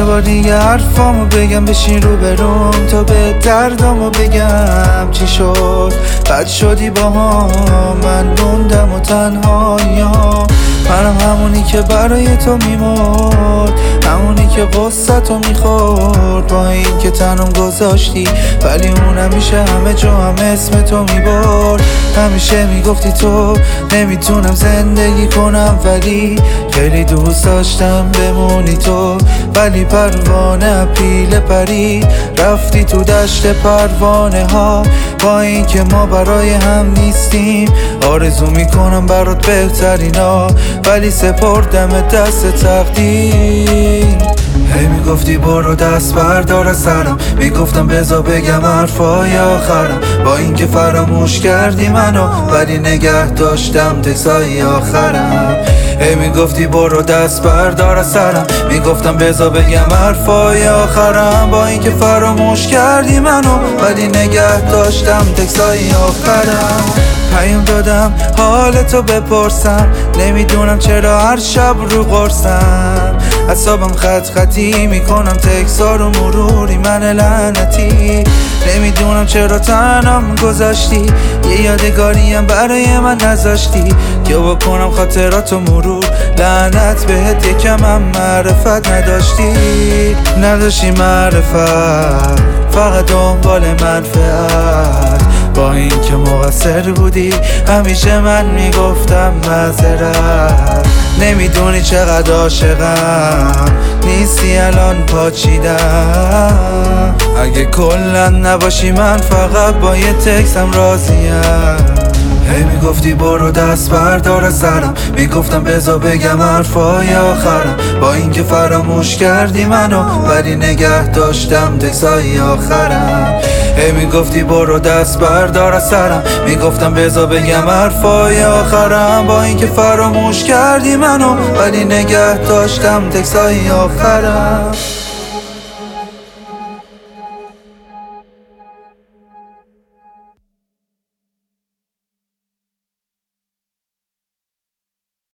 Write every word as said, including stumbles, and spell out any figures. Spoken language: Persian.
بار دیگه حرفامو بگم بشین رو بروم تا به دردامو بگم چی شد. بد شدی با هم، من موندم و تنهاییام. منم همونی که برای تو میمرد، همونی که قصه تو میخورد. با این که تنم گذاشتی ولی اون همیشه همه جا هم اسم تو میبرد. همیشه میگفتی تو نمیتونم زندگی کنم، ولی خیلی دوست داشتم بمونی تو. ولی پروانه پیله پری رفتی تو دشت پروانه ها. با این که ما برای هم نیستیم، آرزو میکنم برات بهترینا، ولی سپردم دست تقدیر. هی میگفتی برو دست بردار از سرم، میگفتم بذار بگم حرفای آخرم. با اینکه فراموش کردی منو، ولی نگه داشتم تکسای آخرم. هی میگفتی برو دست بردار از سرم، میگفتم بذار بگم حرفای آخرم. با اینکه فراموش کردی منو، ولی نگه داشتم تکسای آخرم. پیام دادم حالتو بپرسم، نمیدونم چرا هر شب رو قرصم. اعصابم خط خطی میکنم تکسا رو مروری، من لعنتی. نمیدونم چرا تنم گذاشتی، یه یادگاریم برای من نذاشتی که بکنم خاطراتو مرور. لعنت بهت یکم هم معرفت نداشتی، نداشتی معرفت، فقط دنبال منفعت. با این که مقصر بودی همیشه من میگفتم معذرت. نمیدونی چقدر عاشقم، نیستی الان پاچیدم. اگه کلا نباشی من فقط با یه تکسم راضیم. هی میگفتی برو دست بردار از سرم، میگفتم بذار بگم حرفای آخرم. با اینکه فراموش کردی منو، ولی نگه داشتم تکسای آخرم. هی میگفتی برو دست بردار از سرم، میگفتم بذار بگم حرفای آخرم. با اینکه فراموش کردی منو، ولی نگه داشتم تکسای آخرم.